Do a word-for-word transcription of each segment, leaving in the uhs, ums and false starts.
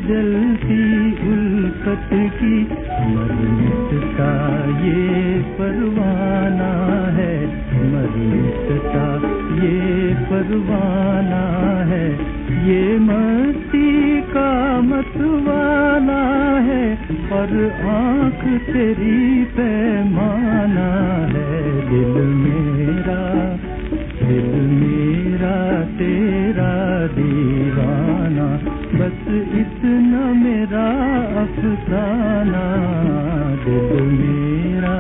जलती उल्फत की मर मिटता ये परवाना है, मर मिटता ये परवाना है। ये मस्ती का मतवाला है और आँख तेरी पैमाना है। दिल मेरा दिल मेरा तेरा दीवाना, बस इतना मेरा अफसाना। दिल मेरा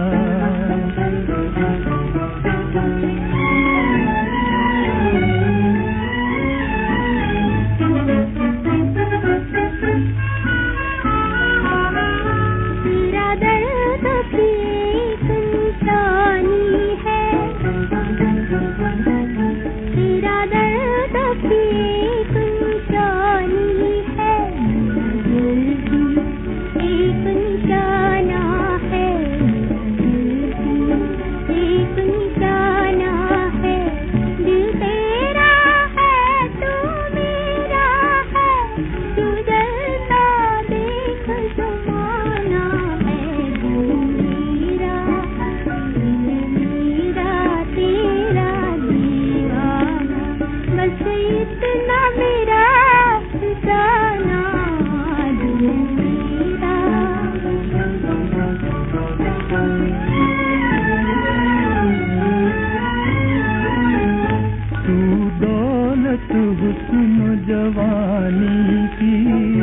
हुस्न जवानी की,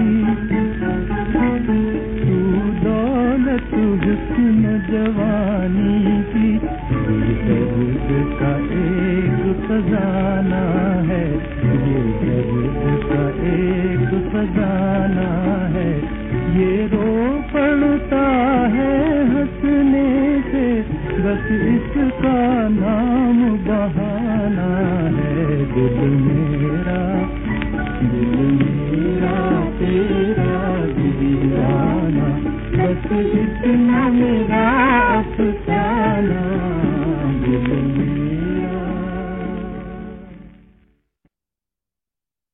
तू दौलत हुस्न जवानी की, ये दर्द का एक खजाना है, ये दर्द का एक खजाना है। ये रो पड़ता है हंसने से, बस इसका नाम बहाना है। दिल मेरा दिल मेरा तेरा दीवाना, बस इतना